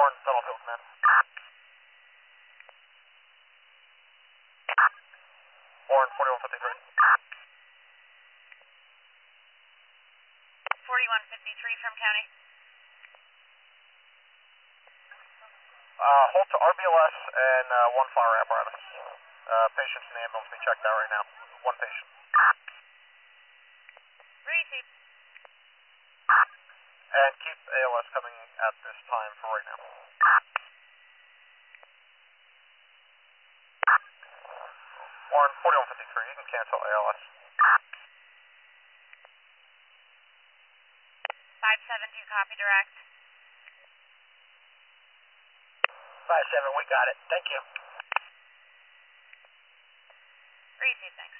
Warren, Battlefield Command. Warren, 4153. 4153 from County. Hold to RBLS and one fire apparatus. Patients in the ambulance being checked out right now. One patient. Received. And keep ALS coming at this time for right now. Warren, 4153, you can cancel ALS. 572, copy direct. 5-7, we got it. Thank you. Received, thanks.